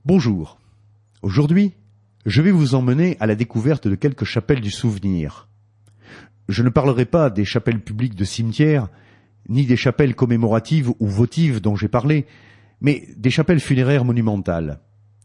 Bonjour. Aujourd'hui, je vais vous emmener à la découverte de quelques chapelles du souvenir. Je ne parlerai pas des chapelles publiques de cimetières, ni des chapelles commémoratives ou votives dont j'ai parlé, mais des chapelles funéraires monumentales.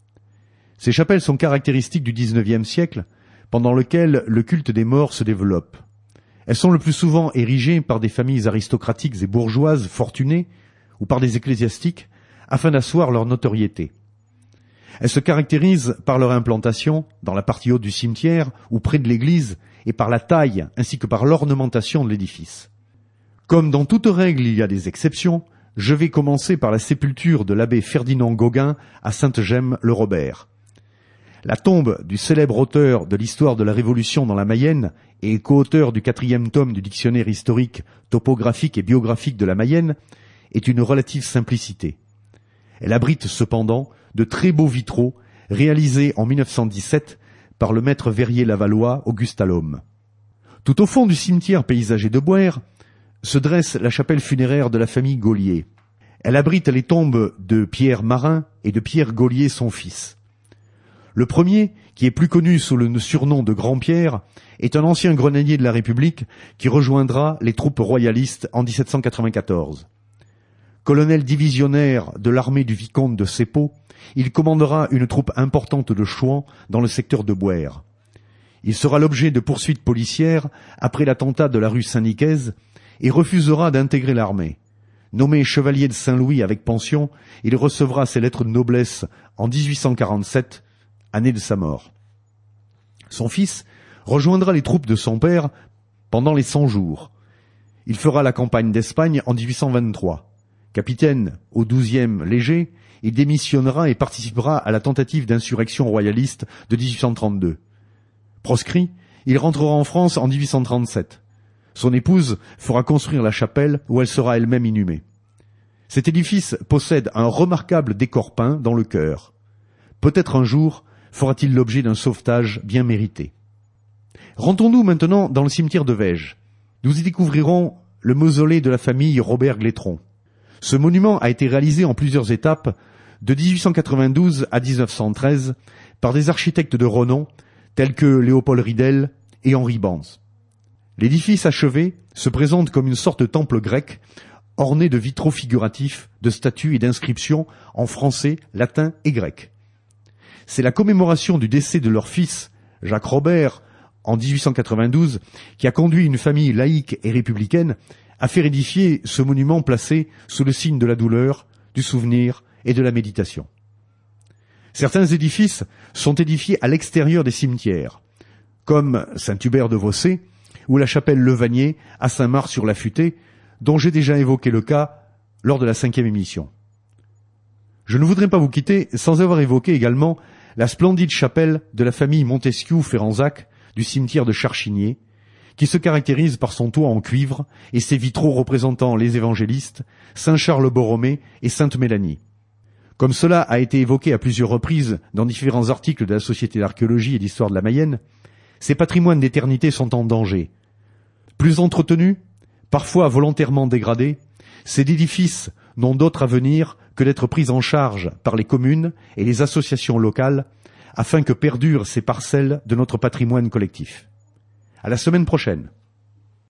Ces chapelles sont caractéristiques du XIXe siècle, pendant lequel le culte des morts se développe. Elles sont le plus souvent érigées par des familles aristocratiques et bourgeoises fortunées, ou par des ecclésiastiques, afin d'asseoir leur notoriété. Elles se caractérisent par leur implantation dans la partie haute du cimetière ou près de l'église et par la taille ainsi que par l'ornementation de l'édifice. Comme dans toute règle il y a des exceptions, je vais commencer par la sépulture de l'abbé Ferdinand Gauguin à Sainte-Gemme-le-Robert. La tombe du célèbre auteur de l'histoire de la Révolution dans la Mayenne et co-auteur du 4e tome du dictionnaire historique, topographique et biographique de la Mayenne est une relative simplicité. Elle abrite cependant de très beaux vitraux réalisés en 1917 par le maître verrier lavallois Auguste Allôme. Tout au fond du cimetière paysager de Bouers se dresse la chapelle funéraire de la famille Gaulier. Elle abrite les tombes de Pierre Marin et de Pierre Gaulier son fils. Le premier, qui est plus connu sous le surnom de Grand-Pierre, est un ancien grenadier de la République qui rejoindra les troupes royalistes en 1794. Colonel divisionnaire de l'armée du vicomte de Sepot, il commandera une troupe importante de Chouans dans le secteur de Bouers. Il sera l'objet de poursuites policières après l'attentat de la rue Saint-Nicaise et refusera d'intégrer l'armée. Nommé chevalier de Saint-Louis avec pension, il recevra ses lettres de noblesse en 1847, année de sa mort. Son fils rejoindra les troupes de son père pendant les 100 jours. Il fera la campagne d'Espagne en 1823. Capitaine au 12e léger, il démissionnera et participera à la tentative d'insurrection royaliste de 1832. Proscrit, il rentrera en France en 1837. Son épouse fera construire la chapelle où elle sera elle-même inhumée. Cet édifice possède un remarquable décor peint dans le chœur. Peut-être un jour fera-t-il l'objet d'un sauvetage bien mérité. Rentrons-nous maintenant dans le cimetière de Vège. Nous y découvrirons le mausolée de la famille Robert Glétron. Ce monument a été réalisé en plusieurs étapes de 1892 à 1913 par des architectes de renom tels que Léopold Ridel et Henri Banz. L'édifice achevé se présente comme une sorte de temple grec orné de vitraux figuratifs, de statues et d'inscriptions en français, latin et grec. C'est la commémoration du décès de leur fils, Jacques Robert, en 1892, qui a conduit une famille laïque et républicaine à faire édifier ce monument placé sous le signe de la douleur, du souvenir et de la méditation. Certains édifices sont édifiés à l'extérieur des cimetières, comme Saint-Hubert de Vossé ou la chapelle Levanier à Saint-Mars-sur-la-Futée, dont j'ai déjà évoqué le cas lors de la 5e émission. Je ne voudrais pas vous quitter sans avoir évoqué également la splendide chapelle de la famille Montesquiou-Férenzac du cimetière de Charchigné, qui se caractérise par son toit en cuivre et ses vitraux représentant les évangélistes, Saint Charles Borromée et Sainte Mélanie. Comme cela a été évoqué à plusieurs reprises dans différents articles de la Société d'archéologie et d'histoire de la Mayenne, ces patrimoines d'éternité sont en danger. Plus entretenus, parfois volontairement dégradés, ces édifices n'ont d'autre avenir que d'être pris en charge par les communes et les associations locales afin que perdurent ces parcelles de notre patrimoine collectif. À la semaine prochaine.